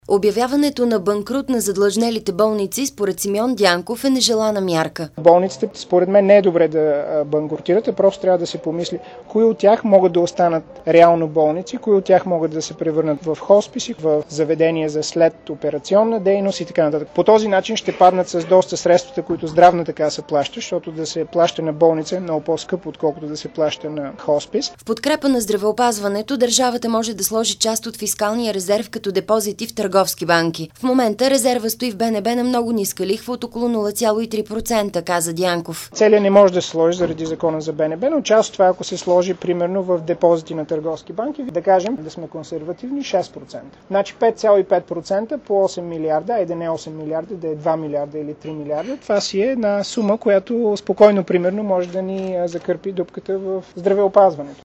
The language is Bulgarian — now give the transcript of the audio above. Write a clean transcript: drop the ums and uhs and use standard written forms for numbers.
Обявяването на банкрут на задлъжнелите болници според Симеон Дянков е нежелана мярка. Болниците, според мен, не е добре да банкрутират, а просто трябва да се помисли кои от тях могат да останат реално болници, кои от тях могат да се превърнат в хосписи, в заведения за след операционна дейност и така нататък. По този начин ще паднат с доста средствата, които здравната каса плаща, защото да се плаща на болница е много по-скъпо, отколкото да се плаща на хоспис. В подкрепа на здравеопазването държавата може да сложи част от фискалния резерв като депозити в търговски банки. В момента резерва стои в БНБ на много ниска лихва от около 0,3%, каза Дянков. Целият не може да се сложи заради закона за БНБ, но част от това, ако се сложи примерно в депозити на търговски банки, да кажем да сме консервативни 6%. Значи 5,5% по 8 милиарда, айде не 8 милиарда, да е 2 милиарда или 3 милиарда. Това си е една сума, която спокойно примерно може да ни закърпи дупката в здравеопазването.